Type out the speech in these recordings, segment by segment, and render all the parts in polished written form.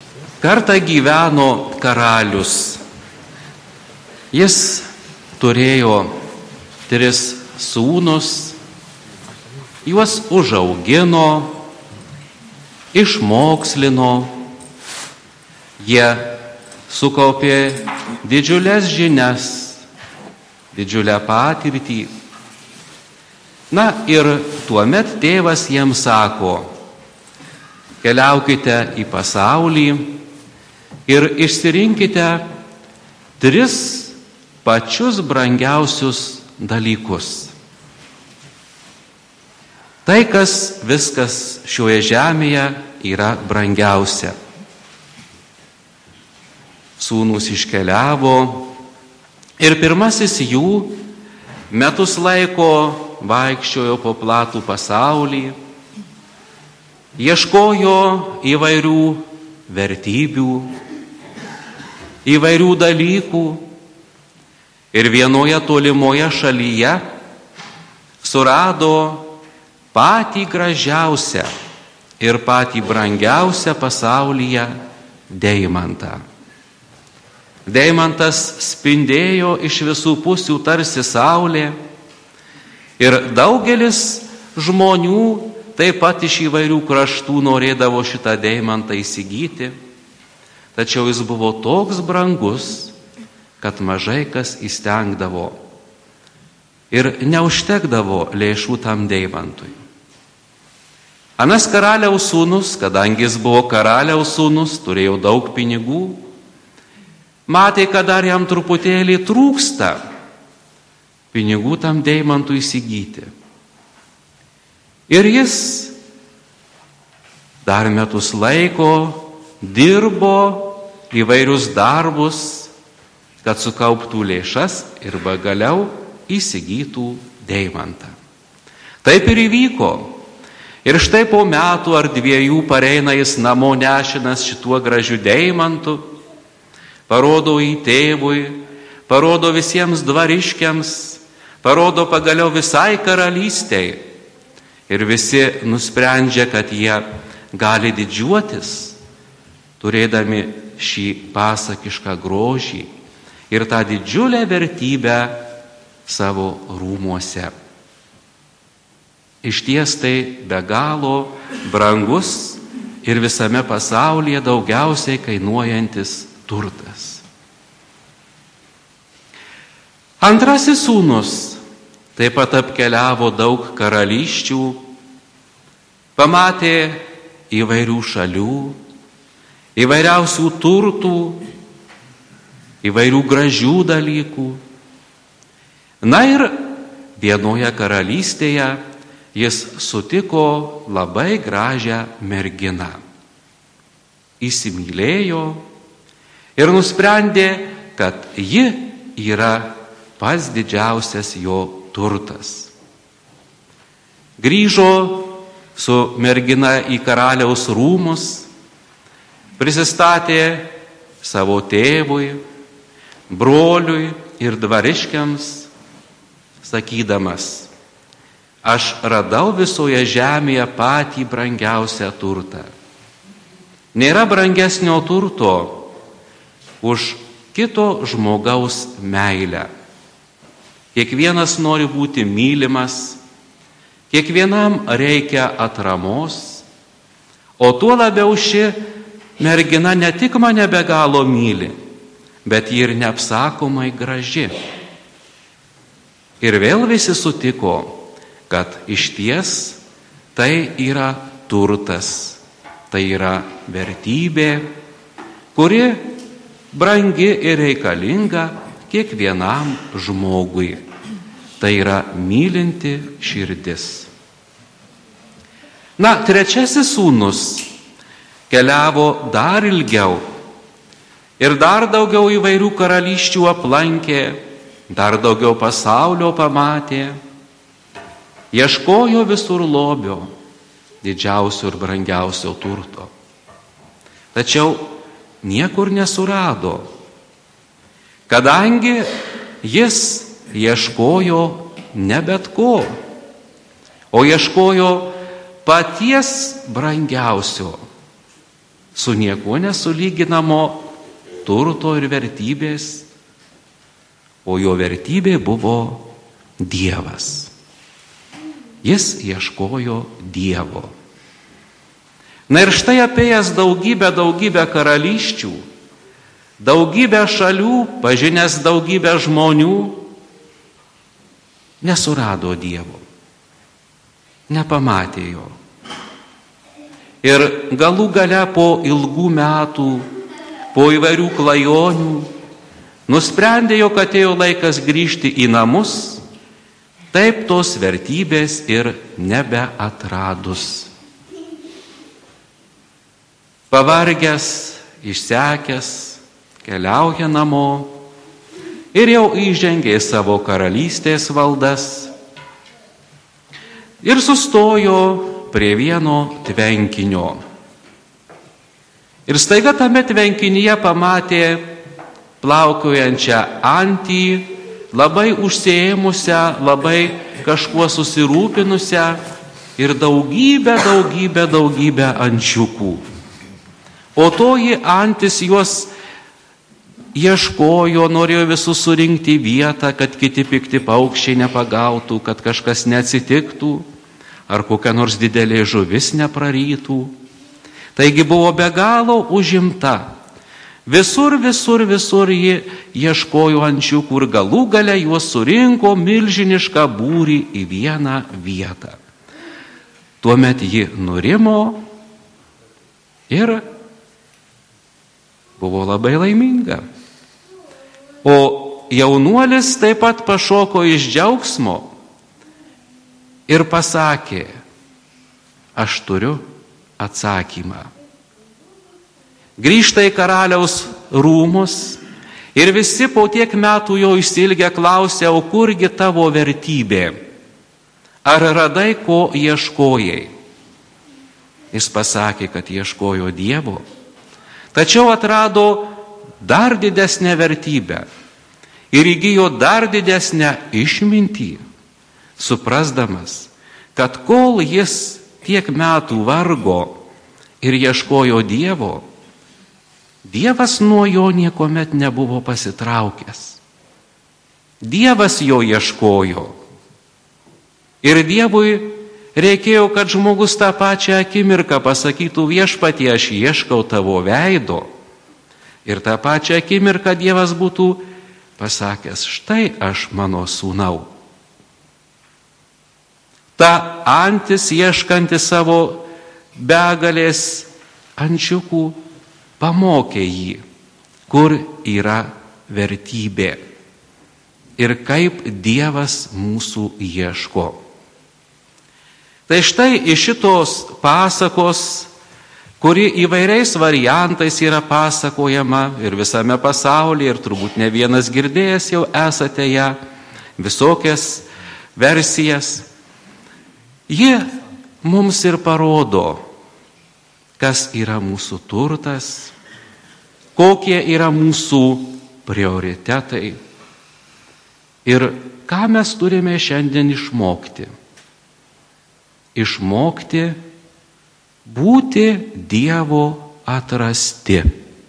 Kartą gyveno karalius. Jis turėjo 3 sūnus, juos užaugino, išmokslino, jie sukaupė didžiulės žinias, didžiulę patirtį. Na ir tuomet tėvas jiems sako: keliaukite į pasaulį ir išsirinkite 3 pačius brangiausius dalykus. Tai, kas viskas šioje žemėje yra brangiausia. Sūnūs iškeliavo ir pirmasis jų metus laiko vaikščiojo po platų pasaulį, ieškojo įvairių vertybių, įvairių dalykų ir vienoje tolimoje šalyje surado patį gražiausią ir patį brangiausią pasaulyje deimantą. Deimantas spindėjo iš visų pusių tarsi saulė ir daugelis žmonių taip pat iš įvairių kraštų norėdavo šitą deimantą įsigyti, tačiau jis buvo toks brangus, kad mažai kas įstengdavo ir neužtekdavo lėšų tam deimantui. Anas karaliaus sūnus, kadangi jis buvo karaliaus sūnus, turėjo daug pinigų, matė, kad dar jam truputėlį trūksta pinigų tam deimantui įsigyti. Ir jis dar metus laiko dirbo įvairius darbus, kad sukauptų lėšas ir pagaliau įsigytų deimantą. Taip ir įvyko. Ir štai po metų ar 2 pareina jis namo nešinas šituo gražiu deimantu, parodo į tėvui, parodo visiems dvariškiams, parodo pagaliau visai karalystei. Ir visi nusprendžia, kad jie gali didžiuotis, turėdami šį pasakišką grožį ir tą didžiulę vertybę savo rūmuose. Išties tai be galo brangus ir visame pasaulyje daugiausiai kainuojantis turtas. Antrasis sūnus taip pat apkeliavo daug karalysčių, pamatė įvairių šalių, įvairiausių turtų, įvairių gražių dalykų. Na ir vienoje karalystėje jis sutiko labai gražią merginą. Įsimylėjo ir nusprendė, kad ji yra pats didžiausias jo turtas. Grįžo su mergina į karaliaus rūmus, prisistatė savo tėvui, broliui ir dvariškiams, sakydamas: aš radau visoje žemėje patį brangiausią turtą. Nėra brangesnio turto už kito žmogaus meilę. Kiekvienas nori būti mylimas, kiekvienam reikia atramos, o tuo labiau ši mergina ne tik mane be galo myli, bet ji ir neapsakomai graži. Ir vėl visi sutiko, kad išties tai yra turtas, tai yra vertybė, kuri brangi ir reikalinga kiekvienam žmogui. Tai yra mylinti širdis. Na, trečiasis sūnus keliavo dar ilgiau ir dar daugiau įvairių karalysčių aplankė, dar daugiau pasaulio pamatė, ieškojo visur lobio, didžiausio ir brangiausio turto. Tačiau niekur nesurado, kadangi jis ieškojo ne bet ko, o ieškojo paties brangiausio, su niekuo nesulyginamo turto ir vertybės, o jo vertybė buvo Dievas. Jis ieškojo Dievo. Na ir štai apėjęs daugybę karalysčių, daugybę šalių, pažinęs daugybę žmonių, nesurado Dievo, nepamatė jo. Ir galų gale po ilgų metų, po įvairių klajonių, nusprendė, jog atėjo laikas grįžti į namus, taip tos vertybės ir nebeatradus. Pavargęs, išsekęs, keliauja namo ir jau įžengė į savo karalystės valdas ir sustojo prie vieno tvenkinio. Ir staiga tame tvenkinyje pamatė plaukiojančią antį, labai užsiėmusią, labai kažkuo susirūpinusią ir daugybę ančiukų. O toji antis juos ieškojo, norėjo visus surinkti į vietą, kad kiti pikti paukščiai nepagautų, kad kažkas neatsitiktų, ar kokia nors didelė žuvis neprarytų. Taigi buvo be galo užimta. Visur ji ieškojo ančiukų ir galų gale juos surinko milžinišką būrį į vieną vietą. Tuomet ji nurimo ir buvo labai laiminga. O jaunuolis taip pat pašoko iš džiaugsmo ir pasakė: aš turiu atsakymą. Grįžta į karaliaus rūmus ir visi po tiek metų jo išsiilgę klausė: o kurgi tavo vertybė? Ar radai, ko ieškojai? Jis pasakė, kad ieškojo Dievo, tačiau atrado dar didesnę vertybę ir įgijo dar didesnę išmintį, suprasdamas, kad kol jis tiek metų vargo ir ieškojo Dievo, Dievas nuo jo niekuomet nebuvo pasitraukęs. Dievas jo ieškojo. Ir Dievui reikėjo, kad žmogus tą pačią akimirką pasakytų: viešpatie, aš ieškau tavo veido. Ir tą pačią akimirką Dievas būtų pasakęs: štai aš, mano sūnau. Ta antis, ieškanti savo begalės ančiukų, pamokė jį, kur yra vertybė ir kaip Dievas mūsų ieško. Tai štai iš šitos pasakos, kuri įvairiais variantais yra pasakojama ir visame pasaulyje, ir turbūt ne vienas girdėjęs jau esate ją, visokias versijas, ji mums ir parodo, kas yra mūsų turtas, kokie yra mūsų prioritetai ir ką mes turime šiandien išmokti. Išmokti būti Dievo atrasti.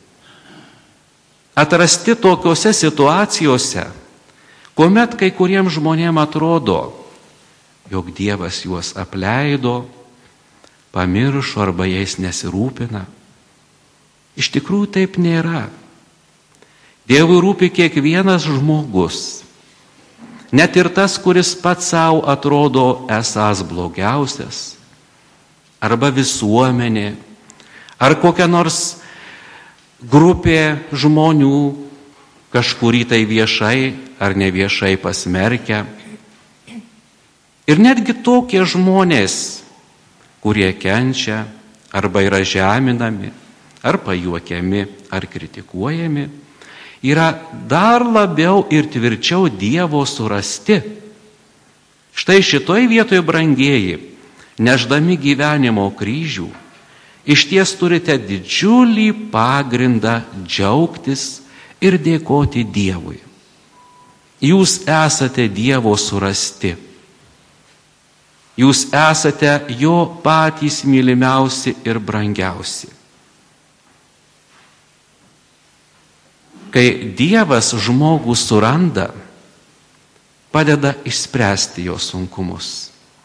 Atrasti tokiuose situacijose, kuomet kai kuriems žmonėms atrodo, jog Dievas juos apleido, pamiršo arba jais nesirūpina. Iš tikrųjų taip nėra. Dievui rūpi kiekvienas žmogus. Net ir tas, kuris pats savo atrodo esąs blogiausias, arba visuomenė, ar kokia nors grupė žmonių kažkurį tai viešai ar neviešai pasmerkia. Ir netgi tokie žmonės, kurie kenčia, arba yra žeminami, ar pajuokiami, ar kritikuojami, yra dar labiau ir tvirčiau Dievo surasti. Štai šitoj vietoje, brangieji, neždami gyvenimo kryžių, iš ties turite didžiulį pagrindą džiaugtis ir dėkoti Dievui. Jūs esate Dievo surasti. Jūs esate jo patys mylimiausi ir brangiausi. kai Dievas žmogų suranda, padeda išspręsti jo sunkumus.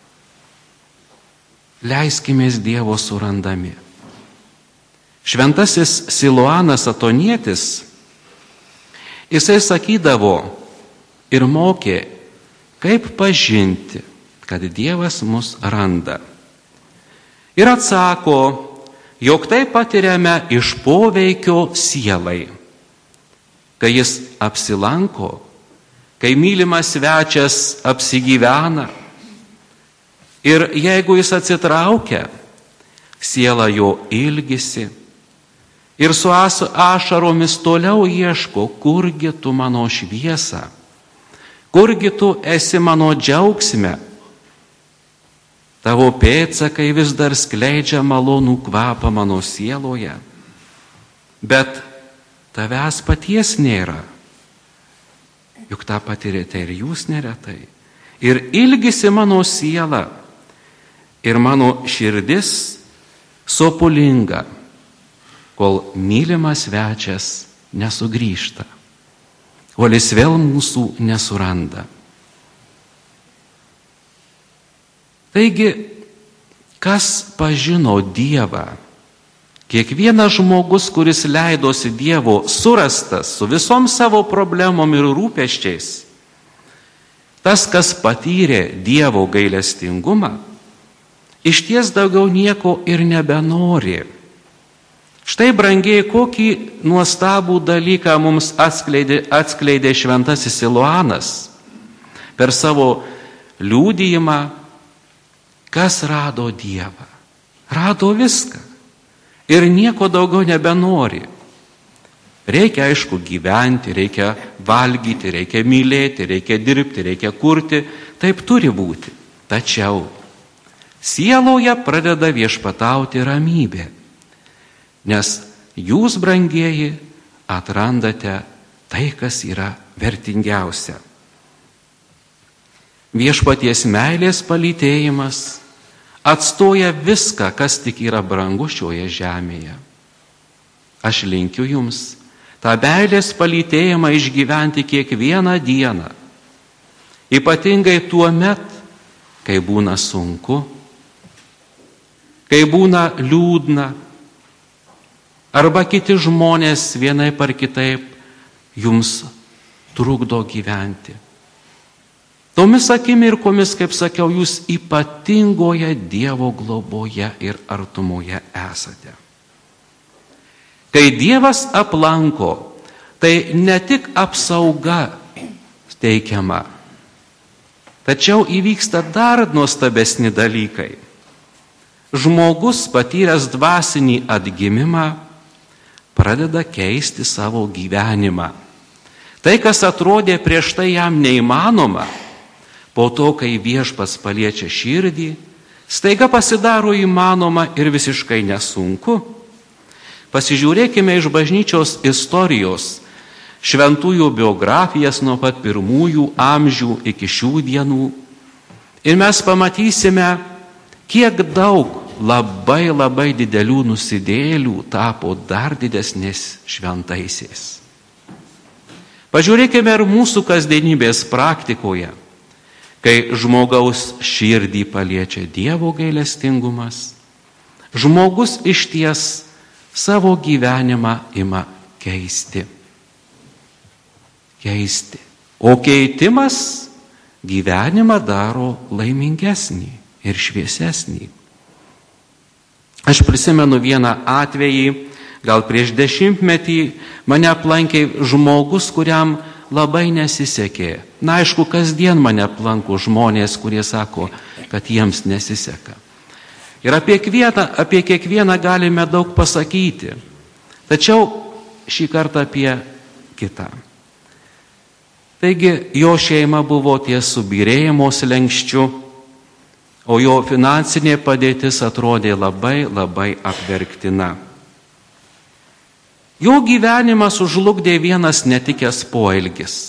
Leiskimės Dievo surandami. Šventasis Siluanas Atonietis, jisai sakydavo ir mokė, kaip pažinti, kad Dievas mus randa. Ir atsako, jog tai patiriame iš poveikio sielai, kai jis apsilanko, kai mylimas svečias apsigyvena. Ir jeigu jis atsitraukia, siela jo ilgisi ir su ašaromis toliau ieško, kurgi tu mano šviesa, kurgi tu esi mano džiaugsme. Tavo pėdsakai vis dar skleidžia malonų kvapą mano sieloje, bet tavęs paties nėra. Juk tą patirėte ir jūs neretai. Ir ilgisi mano siela, ir mano širdis sopulinga, kol mylimas svečias nesugrįžta, kol jis vėl mūsų nesuranda. Taigi, kas pažino Dievą? Kiekvienas žmogus, kuris leidosi Dievo surastas su visom savo problemom ir rūpesčiais, tas, kas patyrė Dievo gailestingumą, iš ties daugiau nieko ir nebenori. Štai, brangiai, kokį nuostabų dalyką mums atskleidė šventasis Siluanas per savo liudijimą, kas rado Dievą. Rado viską ir nieko daugiau nebenori. Reikia, aišku, gyventi, reikia valgyti, reikia mylėti, reikia dirbti, reikia kurti, taip turi būti. Tačiau sieloje pradeda viešpatauti ramybė, nes jūs, brangieji, atrandate tai, kas yra vertingiausia. Viešpaties meilės palytėjimas atstoja viską, kas tik yra brangu šioje žemėje. Aš linkiu jums tą meilės palytėjimą išgyventi kiekvieną dieną, ypatingai tuo met, kai būna sunku, kai būna liūdna, arba kiti žmonės vienaip ar kitaip jums trukdo gyventi. Tomis akimirkomis, kaip sakiau, jūs ypatingoje Dievo globoje ir artumoje esate. Kai Dievas aplanko, tai ne tik apsauga teikiama, tačiau įvyksta dar nuostabesni dalykai. Žmogus, patyręs dvasinį atgimimą, pradeda keisti savo gyvenimą. Tai, kas atrodė prieš tai jam neįmanoma, po to, kai Viešpats paliečia širdį, staiga pasidaro įmanoma ir visiškai nesunku. Pasižiūrėkime iš bažnyčios istorijos, šventųjų biografijas nuo pat pirmųjų amžių iki šių dienų. Ir mes pamatysime, kiek daug labai didelių nusidėjėlių tapo dar didesnės šventaisiais. Pažiūrėkime ir mūsų kasdienybės praktikoje, kai žmogaus širdį paliečia Dievo gailestingumas, žmogus išties savo gyvenimą ima keisti. O keitimas gyvenimą daro laimingesnį ir šviesesnį. Aš prisimenu vieną atvejį, gal prieš 10 mane aplankė žmogus, kuriam labai nesisekė. Na, aišku, kasdien mane aplanko žmonės, kurie sako, kad jiems nesiseka. Ir apie kiekvieną galime daug pasakyti. Tačiau šį kartą apie kitą. Taigi, jo šeima buvo ties subyrėjimo slenksčiu, o jo finansinė padėtis atrodė labai apverktina. Jo gyvenimą sužlugdė vienas netikęs poelgis.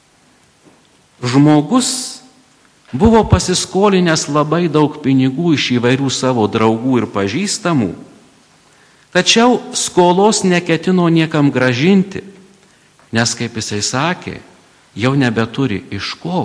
Žmogus buvo pasiskolinęs labai daug pinigų iš įvairių savo draugų ir pažįstamų, tačiau skolos neketino niekam grąžinti, nes, kaip jisai sakė, jau nebeturi iš ko.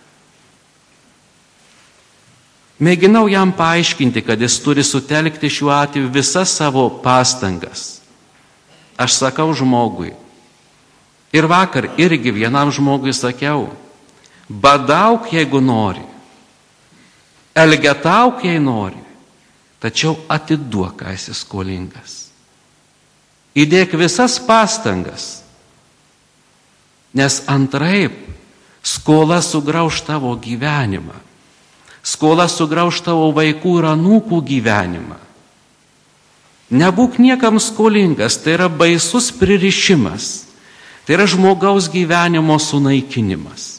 Mėginau jam paaiškinti, kad jis turi sutelkti šiuo atveju visas savo pastangas. Aš sakau žmogui, ir vakar irgi vienam žmogui sakiau, badauk, jeigu nori, elgetauk, jei nori, tačiau atiduok, ką esi skolingas. Įdėk visas pastangas, nes antraip skola sugrauš tavo gyvenimą. Skola sugrauš tavo vaikų ir anūkų gyvenimą. Nebūk niekam skolingas, tai yra baisus pririšimas, tai yra žmogaus gyvenimo sunaikinimas.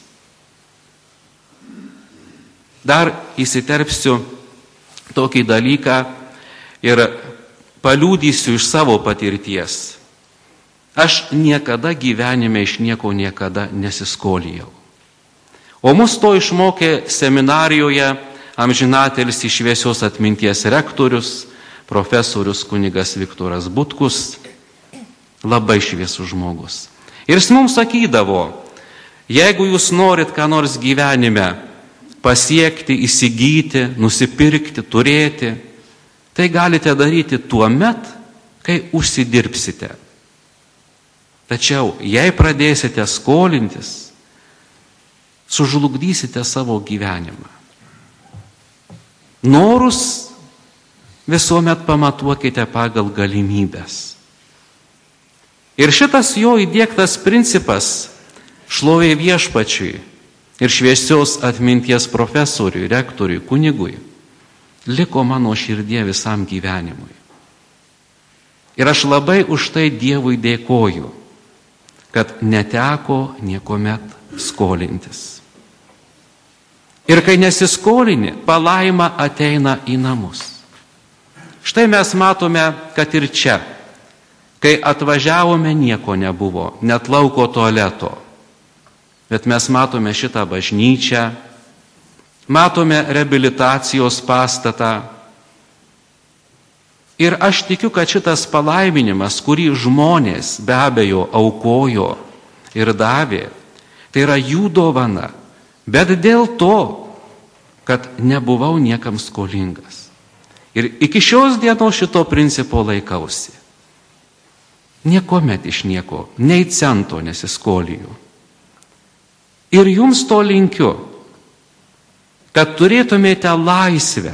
Dar įsiterpsiu tokį dalyką ir paliudysiu iš savo patirties. Aš niekada gyvenime iš nieko niekada nesiskolijau. O mus to išmokė seminarijoje amžinatelis šviesios atminties rektorius, profesorius kunigas Viktoras Butkus, labai šviesus žmogus. Ir jis mums sakydavo, jeigu jūs norit ką nors gyvenime pasiekti, įsigyti, nusipirkti, turėti, tai galite daryti tuo met, kai užsidirbsite. Tačiau, jei pradėsite skolintis, sužlugdysite savo gyvenimą. Norus visuomet pamatuokite pagal galimybės. Ir šitas jo įdiegtas principas šlovė viešpačiui ir šviesios atminties profesoriui, rektoriui, kunigui, liko mano širdie visam gyvenimui. Ir aš labai už tai Dievui dėkoju, kad neteko niekuomet skolintis. Ir kai nesiskolini, palaima ateina į namus. Štai mes matome, kad ir čia, kai atvažiavome, nieko nebuvo, net lauko tualeto. Bet mes matome šitą bažnyčią, matome reabilitacijos pastatą. Ir aš tikiu, kad šitas palaiminimas, kurį žmonės be abejo aukojo ir davė, tai yra jų dovana, bet dėl to, kad nebuvau niekam skolingas. Ir iki šios dienos šito principo laikausi. Niekuomet iš nieko, nei cento nesiskoliju. Ir jums to linkiu, kad turėtumėte laisvę,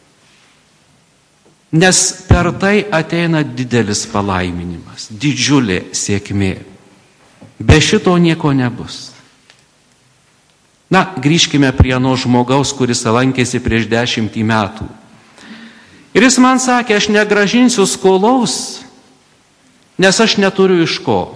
nes per tai ateina didelis palaiminimas, didžiulė sėkmė. Be šito nieko nebus. Na, grįžkime prie ano žmogaus, kuris lankėsi prieš 10 metų. Ir jis man sakė, aš negrąžinsiu skolaus, nes aš neturiu iš ko.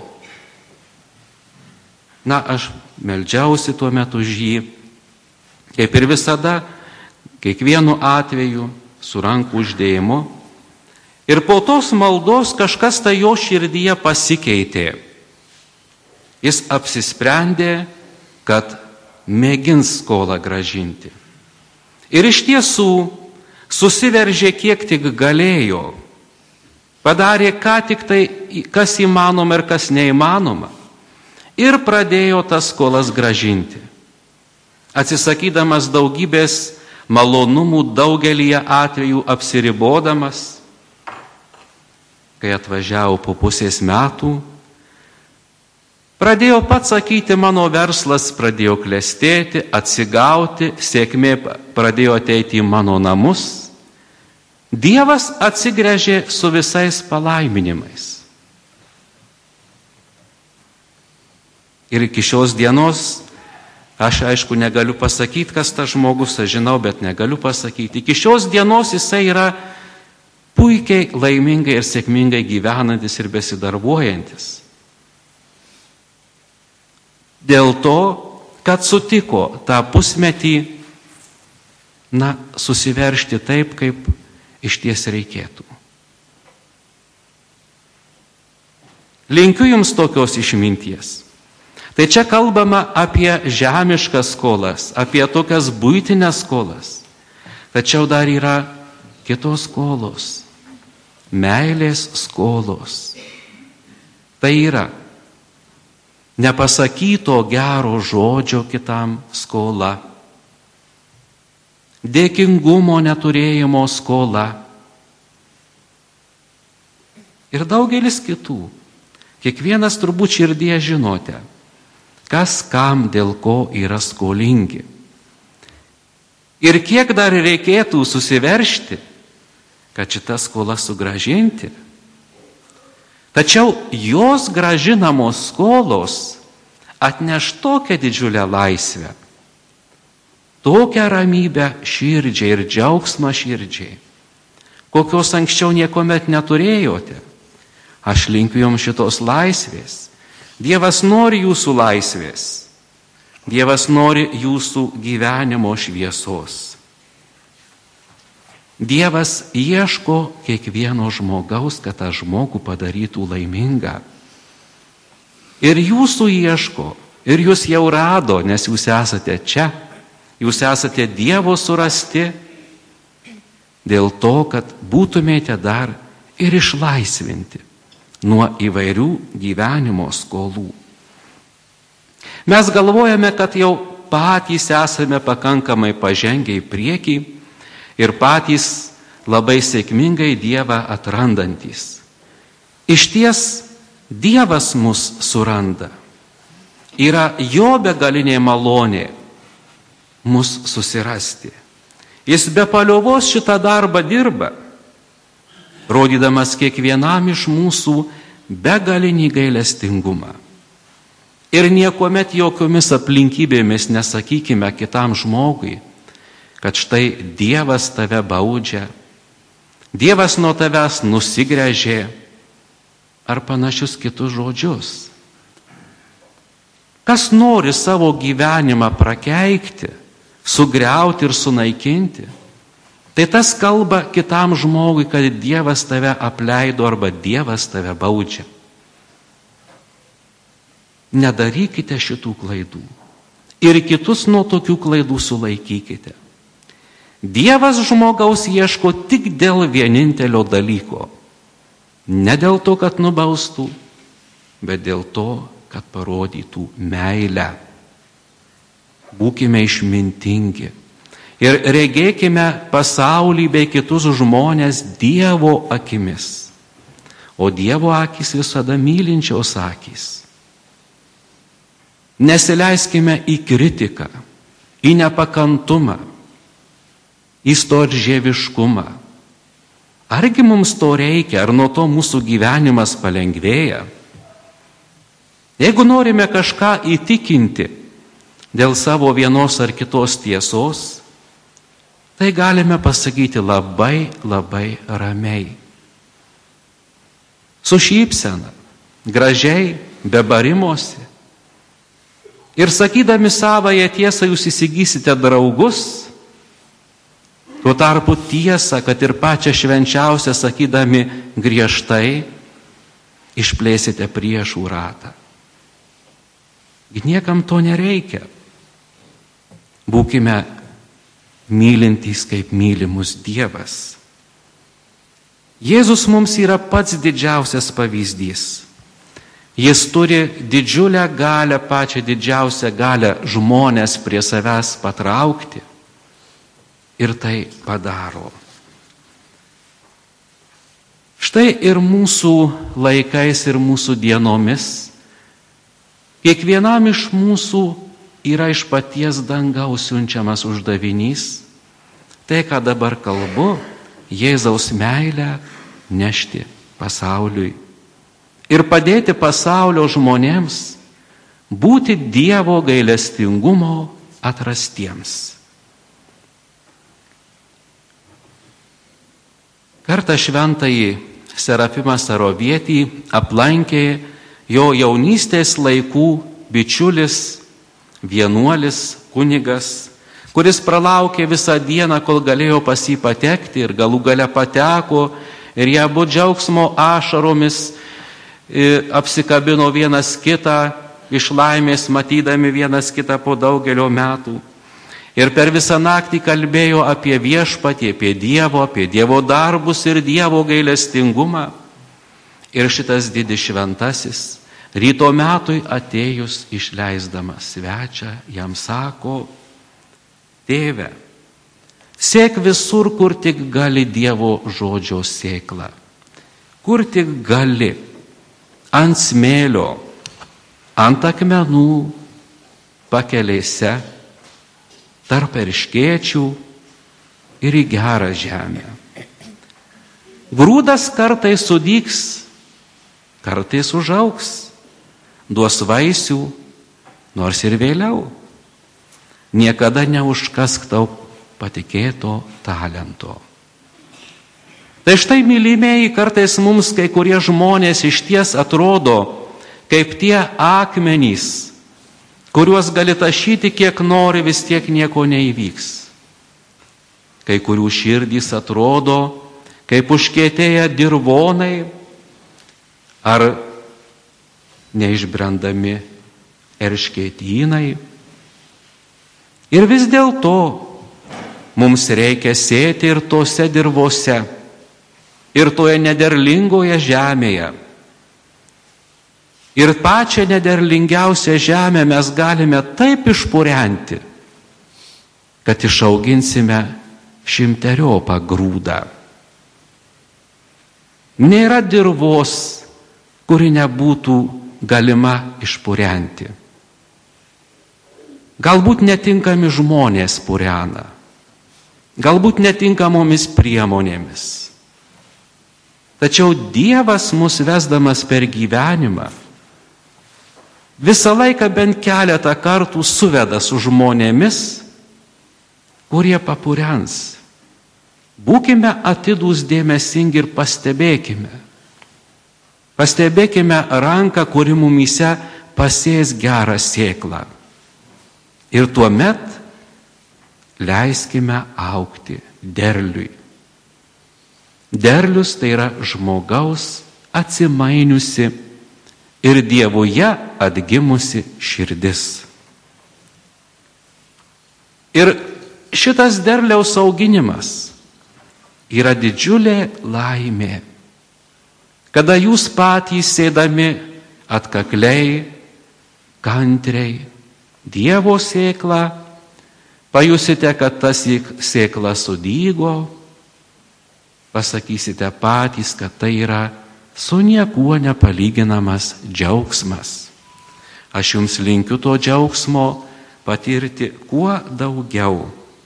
Na, aš meldžiausi tuo metu už jį, kaip ir visada, kiekvienu atveju, su rankų uždėjimu. Ir po tos maldos kažkas tai jo širdyje pasikeitė. Jis apsisprendė, kad mėgins skolą grąžinti. Ir iš tiesų susiveržė kiek tik galėjo. Padarė ką tik tai, kas įmanoma ir kas neįmanoma. Ir pradėjo tas skolas grąžinti. Atsisakydamas daugybės malonumų, daugelyje atvejų apsiribodamas, kai atvažiavo po pusės metų, pradėjo pats sakyti, mano verslas pradėjo klestėti, atsigauti, sėkmė pradėjo ateiti į mano namus. Dievas atsigręžė su visais palaiminimais. Ir iki šios dienos, aš aišku negaliu pasakyti, kas tas žmogus, aš žinau, bet negaliu pasakyti. Iki šios dienos jisai yra puikiai, laimingai ir sėkmingai gyvenantis ir besidarbuojantis. Dėl to, kad sutiko tą pusmetį, susiveržti taip, kaip išties reikėtų. Linkiu jums tokios išminties. Tai čia kalbama apie žemiškas skolas, apie tokias buitinės skolas. Tačiau dar yra kitos skolos, meilės skolos. Tai yra nepasakyto gero žodžio kitam skola, dėkingumo neturėjimo skola ir daugelis kitų. Kiekvienas turbūt širdyje žinote, kas kam dėl ko yra skolingi. Ir kiek dar reikėtų susiveržti, kad šitas skolas sugrąžinti. Tačiau jos grąžinamos skolos atneš tokią didžiulę laisvę, tokią ramybę širdžiai ir džiaugsmą širdžiai, kokios anksčiau niekuomet neturėjote. Aš linkiu jums šitos laisvės. Dievas nori jūsų laisvės. Dievas nori jūsų gyvenimo šviesos. Dievas ieško kiekvieno žmogaus, kad tą žmogų padarytų laimingą. Ir jūsų ieško, ir jūs jau rado, nes jūs esate čia, jūs esate Dievo surasti, dėl to, kad būtumėte dar ir išlaisvinti nuo įvairių gyvenimo skolų. Mes galvojame, kad jau patys esame pakankamai pažengę į priekį ir patys labai sėkmingai Dievą atrandantis. Išties, Dievas mus suranda. Yra jo begalinė malonė mus susirasti. Jis be paliovos šitą darbą dirba, rodydamas kiekvienam iš mūsų begalinį gailestingumą. Ir niekuomet jokiomis aplinkybėmis nesakykime kitam žmogui, kad štai Dievas tave baudžia, Dievas nuo tavęs nusigręžė ar panašius kitus žodžius. Kas nori savo gyvenimą prakeikti, sugriauti ir sunaikinti, tai tas kalba kitam žmogui, kad Dievas tave apleido arba Dievas tave baudžia. Nedarykite šitų klaidų ir kitus nuo tokių klaidų sulaikykite. Dievas žmogaus ieško tik dėl vienintelio dalyko. Ne dėl to, kad nubaustų, bet dėl to, kad parodytų meilę. Būkime išmintingi ir regėkime pasaulį bei kitus žmonės Dievo akimis. O Dievo akys visada mylinčios akys. Nesileiskime į kritiką, į nepakantumą, į storžieviškumą. Argi mums to reikia, ar nuo to mūsų gyvenimas palengvėja? Jeigu norime kažką įtikinti dėl savo vienos ar kitos tiesos, tai galime pasakyti labai, labai ramiai. Su šypsena, gražiai, be barimosi. Ir sakydami savąją tiesą jūs įsigysite draugus, tuo tarpu tiesą, kad ir pačią švenčiausią sakydami griežtai, išplėsite priešų ratą. Niekam to nereikia. Būkime mylintys kaip mylimus Dievas. Jėzus mums yra pats didžiausias pavyzdys. Jis turi didžiulę galią, pačią didžiausią galią žmonės prie savęs patraukti ir tai padaro. Štai ir mūsų laikais, ir mūsų dienomis kiekvienam iš mūsų yra iš paties dangaus siunčiamas uždavinys, tai, ką dabar kalbu, Jėzaus meilę nešti pasauliui ir padėti pasaulio žmonėms būti Dievo gailestingumo atrastiems. Kartą šventąjį Serafimą Sarovietį aplankė jo jaunystės laikų bičiulis, vienuolis, kunigas, kuris pralaukė visą dieną, kol galėjo pas jį patekti ir galų gale pateko ir jie abu džiaugsmo ašaromis apsikabino vienas kitą, iš laimės matydami vienas kitą po daugelio metų. Ir per visą naktį kalbėjo apie viešpatį, apie Dievo darbus ir Dievo gailestingumą. Ir šitas didis šventasis ryto metui atėjus išleisdamas svečią, jam sako: Tėve, sėk visur, kur tik gali Dievo žodžio sėklą, kur tik gali, ant smėlio, ant akmenų, pakelėse, tarp erškėčių ir į gerą žemę. Grūdas kartais sudygs, kartais užaugs, duos vaisių, nors ir vėliau. Niekada neužkask tau patikėto talento. Tai štai, mylimieji, kartais mums kai kurie žmonės išties atrodo kaip tie akmenys, kuriuos gali tašyti kiek nori, vis tiek nieko neįvyks. Kai kurių širdys atrodo kaip užkietėję dirvonai ar neišbrendami erškėtynai. Ir vis dėlto mums reikia sėti ir tose dirvose, ir toje nederlingoje žemėje. Ir pačią nederlingiausią žemę mes galime taip išpurenti, kad išauginsime 100-eriopą grūdą. Nėra dirvos, kuri nebūtų galima išpurenti. Galbūt netinkami žmonės purena, galbūt netinkamomis priemonėmis. Tačiau Dievas mus vesdamas per gyvenimą visą laiką bent keletą kartų suveda su žmonėmis, kurie papurens. Būkime atidūs, dėmesingi ir pastebėkime. Pastebėkime ranką, kuri mumyse pasės gerą sėklą. Ir tuomet leiskime augti derliui. Derlius tai yra žmogaus atsimainiusi ir Dievuje atgimusi širdis. Ir šitas derliaus auginimas yra didžiulė laimė, kada jūs patys sėdami atkakliai, kantriai Dievo sėklą, pajusite, kad tas sėkla sudygo, pasakysite patys, kad tai yra su niekuo nepalyginamas džiaugsmas. Aš jums linkiu to džiaugsmo patirti kuo daugiau.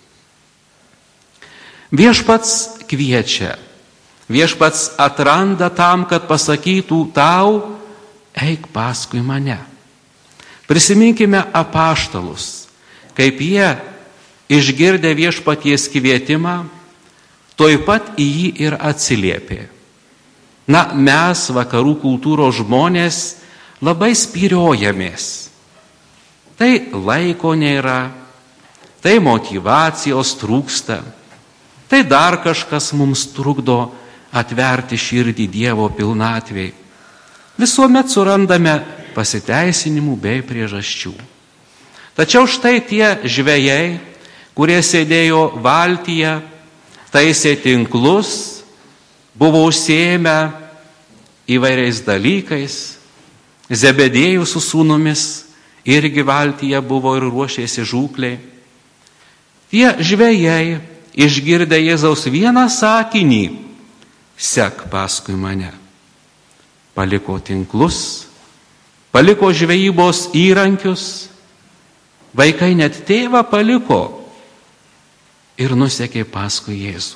Viešpats kviečia, viešpats atranda tam, kad pasakytų tau: eik paskui mane. Prisiminkime apaštalus, kaip jie išgirdę viešpaties kvietimą, toj pat į jį ir atsiliepė. Na, mes, vakarų kultūros žmonės, labai spyriojamės. Tai laiko nėra, tai motyvacijos trūksta, tai dar kažkas mums trukdo atverti širdį Dievo pilnatvei. Visuomet surandame pasiteisinimų bei priežasčių. Tačiau štai tie žvejai, kurie sėdėjo valtyje, taisė tinklus, buvo užsiėmę įvairiais dalykais, Zebedėjų su sūnumis irgi valtyje buvo ir ruošėsi žūklei. Tie žvejai, išgirdę Jėzaus vieną sakinį: sek paskui mane, paliko tinklus, paliko žvejybos įrankius, vaikai net tėvą paliko ir nusekė paskui Jėzų.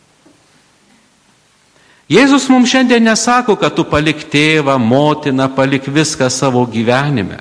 Jėzus mums šiandien nesako, kad tu palik tėvą, motiną, palik viską savo gyvenime.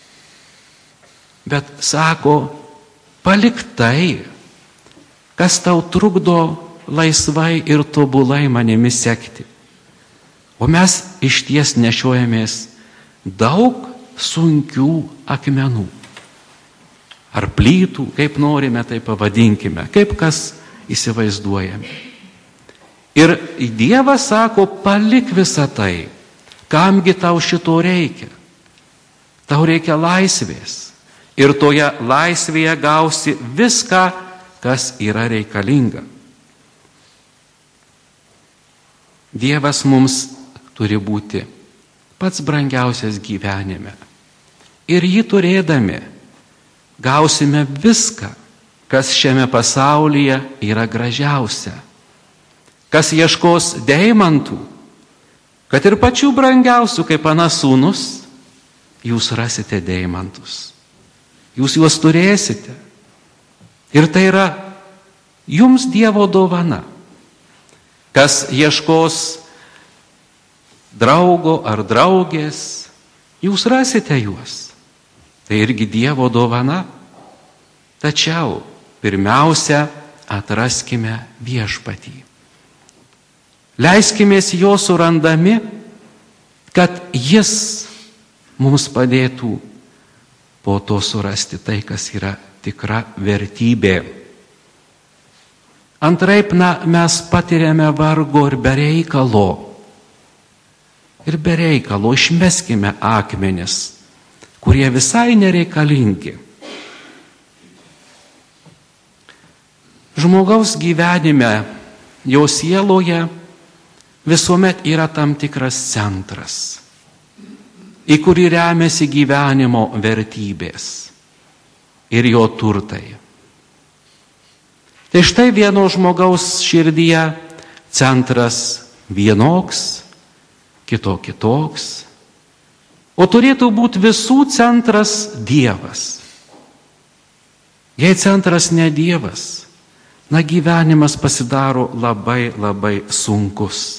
Bet sako, palik tai, kas tau trukdo laisvai ir tobulai manimi sekti. O mes išties nešiojamės daug sunkių akmenų. Ar plytų, kaip norime, tai pavadinkime, kaip kas įsivaizduojame. Ir Dievas sako, palik visą tai, kamgi tau šito reikia. Tau reikia laisvės. Ir toje laisvėje gausi viską, kas yra reikalinga. Dievas mums turi būti pats brangiausias gyvenime. Ir jį turėdami gausime viską, kas šiame pasaulyje yra gražiausia. Kas ieškos deimantų, kad ir pačių brangiausių kaip anas sūnus, jūs rasite deimantus. Jūs juos turėsite. Ir tai yra jums Dievo dovana. Kas ieškos draugo ar draugės, jūs rasite juos. Tai irgi Dievo dovana. Tačiau pirmiausia, atraskime viešpatį. Leiskimės jo surandami, kad jis mums padėtų po to surasti tai, kas yra tikra vertybė. Antraip, mes patiriame vargo ir bereikalo. Ir bereikalo išmeskime akmenis, kurie visai nereikalingi. Žmogaus gyvenime, jo sieloje visuomet yra tam tikras centras, į kurį remiasi gyvenimo vertybės ir jo turtai. Tai štai vieno žmogaus širdyje centras vienoks, kito kitoks, o turėtų būti visų centras Dievas. Jei centras ne Dievas, gyvenimas pasidaro labai, labai sunkus.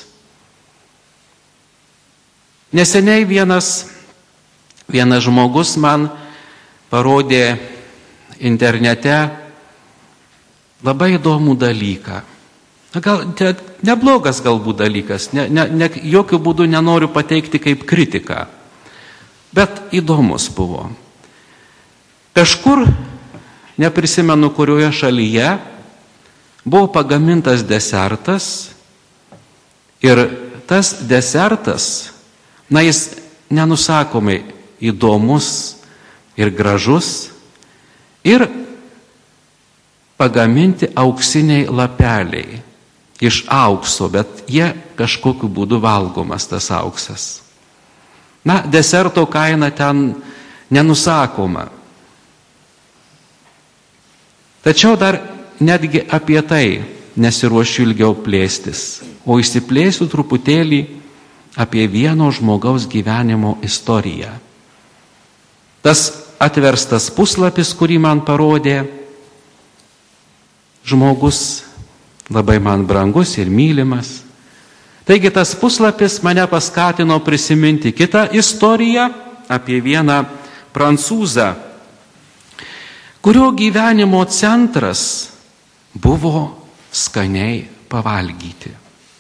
Neseniai vienas žmogus man parodė internete labai įdomų dalyką. Gal neblogas galbūt dalykas, jokių būdų nenoriu pateikti kaip kritiką, bet įdomus buvo. Kažkur, neprisimenu kurioje šalyje, buvo pagamintas desertas ir tas desertas, jis nenusakomai įdomus ir gražus ir pagaminti auksiniai lapeliai iš aukso, bet jie kažkokiu būdu valgomas tas auksas. Deserto kaina ten nenusakoma. Tačiau dar netgi apie tai nesiruošiu ilgiau plėstis, o išsiplėsiu truputėlį apie vieno žmogaus gyvenimo istoriją. Tas atverstas puslapis, kurį man parodė, žmogus labai man brangus ir mylimas. Taigi tas puslapis mane paskatino prisiminti kitą istoriją apie vieną prancūzą, kurio gyvenimo centras buvo skaniai pavalgyti.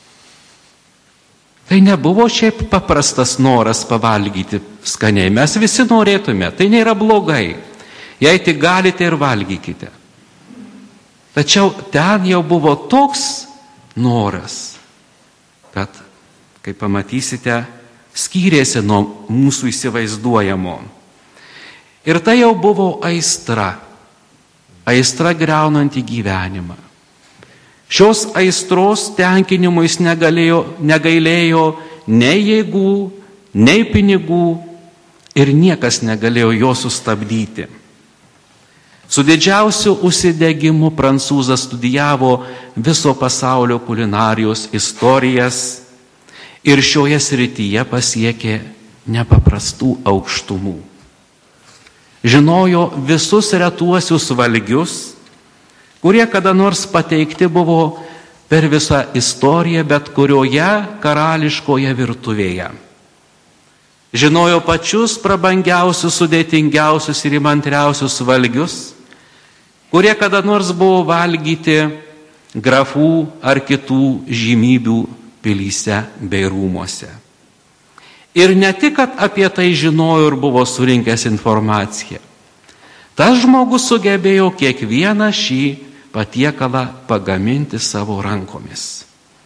Tai nebuvo šiaip paprastas noras pavalgyti skaniai. Mes visi norėtume, tai nėra blogai. Jei tik galite ir valgykite. Tačiau ten jau buvo toks noras, kad, kaip pamatysite, skyrėsi nuo mūsų įsivaizduojamo. Ir tai jau buvo aistra griaunanti gyvenimą. Šios aistros tenkinimui jis negailėjo nei jėgų, nei pinigų ir niekas negalėjo jo sustabdyti. Su didžiausiu užsidegimu prancūzas studijavo viso pasaulio kulinarijos istorijas ir šioje srityje pasiekė nepaprastų aukštumų. Žinojo visus retuosius valgius, kurie kada nors pateikti buvo per visą istoriją, bet kurioje karališkoje virtuvėje. Žinojo pačius prabangiausius, sudėtingiausius ir įmantriausius valgius, kurie kada nors buvo valgyti grafų ar kitų žymybių pilyse bei rūmuose. Ir ne tik, kad apie tai žinojo ir buvo surinkęs informaciją. Tas žmogus sugebėjo kiekvieną šį patiekalą pagaminti savo rankomis.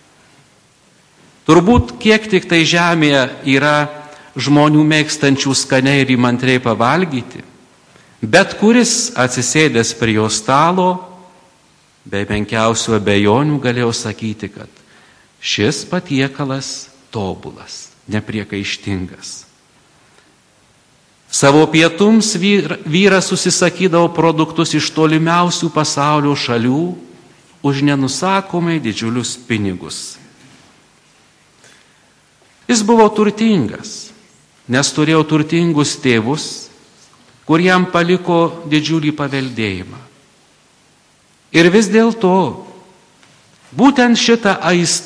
Turbūt kiek tik tai žemėje yra žmonių mėgstančių skaniai ir įmantriai pavalgyti, bet kuris atsisėdęs prie jo stalo, be menkiausių abejonių galėjo sakyti, kad šis patiekalas tobulas, nepriekaištingas. Savo pietums vyras susisakydavo produktus iš tolimiausių pasaulio šalių už nenusakomai didžiulius pinigus. Jis buvo turtingas, nes turėjo turtingus tėvus, kur jam paliko didžiulį paveldėjimą. Ir vis dėlto, būtent šitą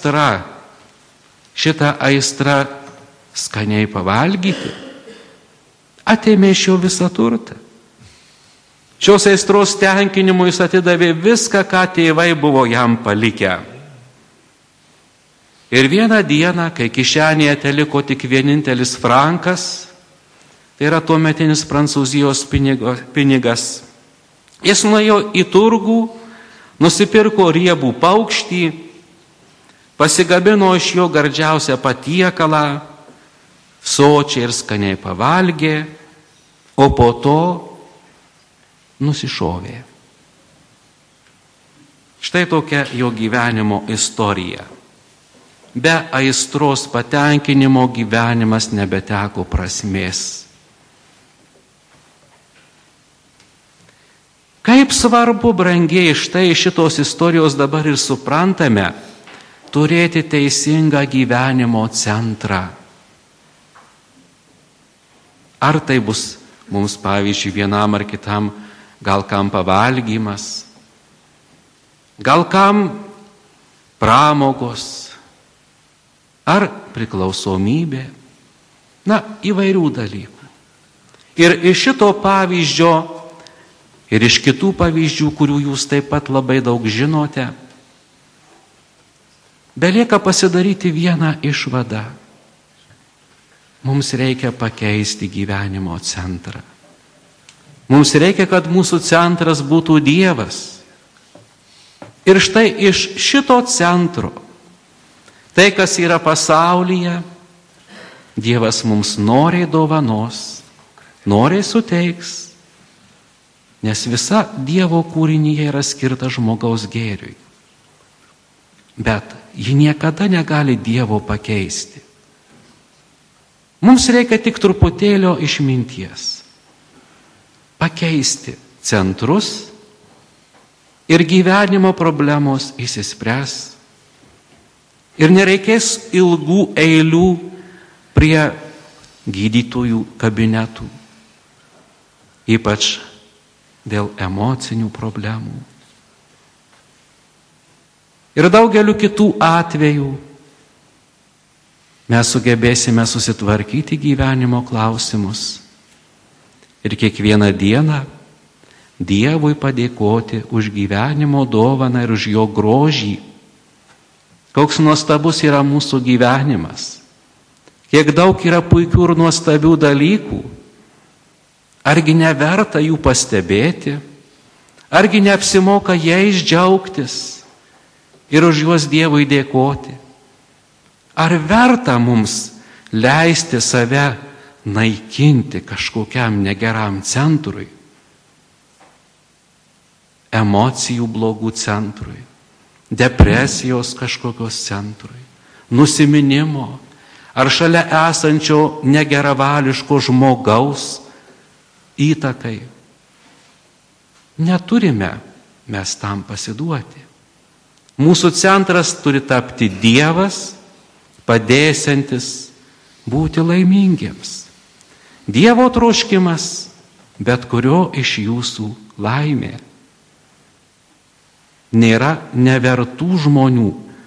aistrą skaniai pavalgyti, atėmė iš jo visą turtą. Šios aistros tenkinimui jis atidavė viską, ką tėvai buvo jam palikę. Ir vieną dieną, kai kišenėje teliko tik vienintelis frankas, tai yra tuometinis Prancūzijos pinigas, jis nuėjo į turgų, nusipirko riebų paukštį, pasigabino iš jo gardžiausią patiekalą, sočiai ir skaniai pavalgė, o po to nusišovė. Štai tokia jo gyvenimo istorija. Be aistros patenkinimo gyvenimas nebeteko prasmės. Kaip svarbu, brangiai, štai šitos istorijos dabar ir suprantame, turėti teisingą gyvenimo centrą. Ar tai bus mums, pavyzdžiui, vienam ar kitam, gal kam pavalgymas, gal kam pramogos, ar priklausomybė, įvairių dalykų. Ir iš šito pavyzdžio, ir iš kitų pavyzdžių, kurių jūs taip pat labai daug žinote, belieka pasidaryti vieną išvadą. Mums reikia pakeisti gyvenimo centrą. Mums reikia, kad mūsų centras būtų Dievas. Ir štai iš šito centro, tai, kas yra pasaulyje, Dievas mums noriai dovanos, noriai suteiks, nes visa Dievo kūrinyje yra skirta žmogaus gėriui. Bet ji niekada negali Dievo pakeisti. Mums reikia tik truputėlio išminties. Pakeisti centrus ir gyvenimo problemos išsispręs. Ir nereikės ilgų eilių prie gydytojų kabinetų, ypač dėl emocinių problemų. Ir daugeliu kitų atvejų mes sugebėsime susitvarkyti gyvenimo klausimus ir kiekvieną dieną Dievui padėkoti už gyvenimo dovaną ir už jo grožį. Koks nuostabus yra mūsų gyvenimas, kiek daug yra puikių ir nuostabių dalykų. Argi neverta jų pastebėti, argi neapsimoka jais džiaugtis ir už juos Dievui dėkoti. Ar verta mums leisti save naikinti kažkokiam negeram centrui, emocijų blogų centrui, depresijos kažkokios centrui, nusiminimo, ar šalia esančio negeravališko žmogaus įtakai? Neturime mes tam pasiduoti. Mūsų centras turi tapti Dievas, padėsiantis būti laimingiems. Dievo troškimas, bet kurio iš jūsų laimė. Nėra nevertų žmonių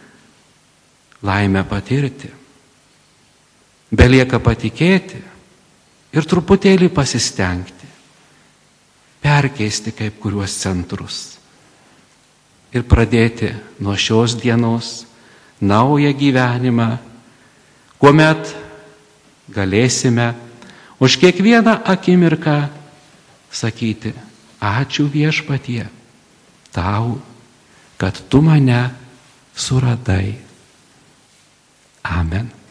laimę patirti. Belieka patikėti ir truputėlį pasistengti, perkeisti kaip kuriuos centrus ir pradėti nuo šios dienos naują gyvenimą, kuomet galėsime už kiekvieną akimirką sakyti: ačiū Viešpatie tau, kad tu mane suradai. Amen.